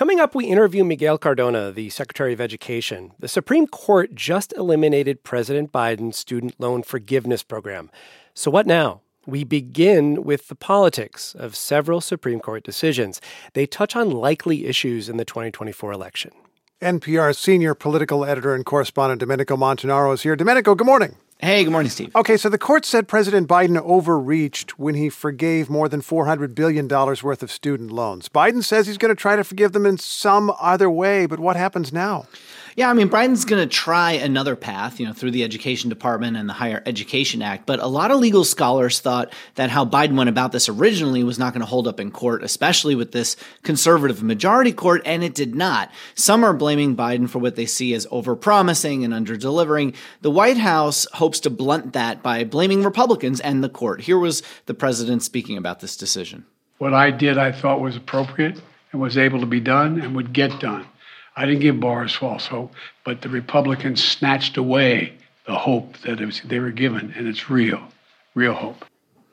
Coming up, we interview Miguel Cardona, the Secretary of Education. The Supreme Court just eliminated President Biden's student loan forgiveness program. So what now? We begin with the politics of several Supreme Court decisions. They touch on likely issues in the 2024 election. NPR senior political editor and correspondent Domenico Montanaro is here. Domenico, good morning. Hey, good morning, Steve. Okay, so the court said President Biden overreached when he forgave more than $400 billion worth of student loans. Biden says he's going to try to forgive them in some other way, but what happens now? Yeah, Biden's going to try another path, through the Education Department and the Higher Education Act. But a lot of legal scholars thought that how Biden went about this originally was not going to hold up in court, especially with this conservative majority court, and it did not. Some are blaming Biden for what they see as overpromising and underdelivering. The White House hopes to blunt that by blaming Republicans and the court. Here was the president speaking about this decision. What I did, I thought was appropriate and was able to be done and would get done. I didn't give bars false hope, but the Republicans snatched away the hope that they were given, and it's real hope.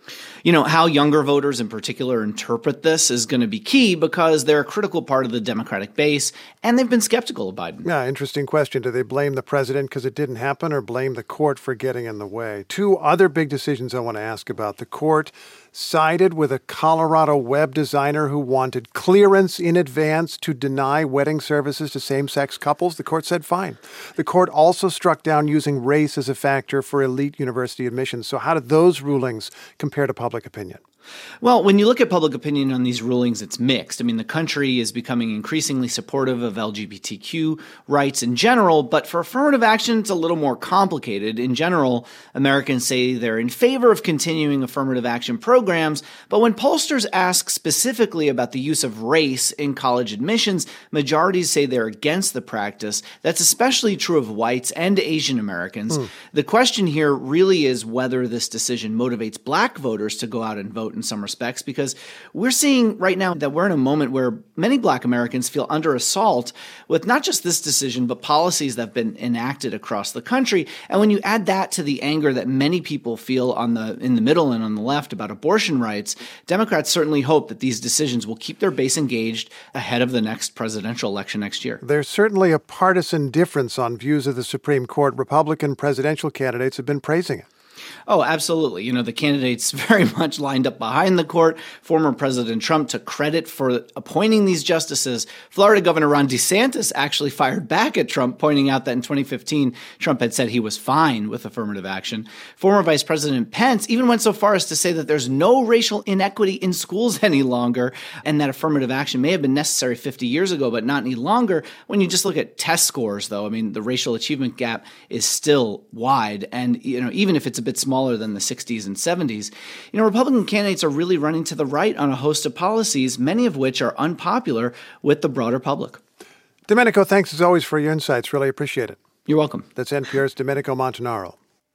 How younger voters in particular interpret this is going to be key because they're a critical part of the Democratic base, and they've been skeptical of Biden. Yeah, interesting question. Do they blame the president because it didn't happen or blame the court for getting in the way? Two other big decisions I want to ask about. The court sided with a Colorado web designer who wanted clearance in advance to deny wedding services to same-sex couples. The court said fine. The court also struck down using race as a factor for elite university admissions. So how did those rulings compare to public opinion? Well, when you look at public opinion on these rulings, it's mixed. The country is becoming increasingly supportive of LGBTQ rights in general, but for affirmative action, it's a little more complicated. In general, Americans say they're in favor of continuing affirmative action programs, but when pollsters ask specifically about the use of race in college admissions, majorities say they're against the practice. That's especially true of whites and Asian Americans. The question here really is whether this decision motivates black voters to go out and vote in some respects, because we're seeing right now that we're in a moment where many black Americans feel under assault with not just this decision, but policies that have been enacted across the country. And when you add that to the anger that many people feel in the middle and on the left about abortion rights, Democrats certainly hope that these decisions will keep their base engaged ahead of the next presidential election next year. There's certainly a partisan difference on views of the Supreme Court. Republican presidential candidates have been praising it. Oh, absolutely. The candidates very much lined up behind the court. Former President Trump took credit for appointing these justices. Florida Governor Ron DeSantis actually fired back at Trump, pointing out that in 2015, Trump had said he was fine with affirmative action. Former Vice President Pence even went so far as to say that there's no racial inequity in schools any longer, and that affirmative action may have been necessary 50 years ago, but not any longer. When you just look at test scores, though, the racial achievement gap is still wide. And, even if it's a bit smaller than the 60s and 70s, Republican candidates are really running to the right on a host of policies, many of which are unpopular with the broader public. Domenico, thanks as always for your insights. Really appreciate it. You're welcome. That's NPR's Domenico Montanaro.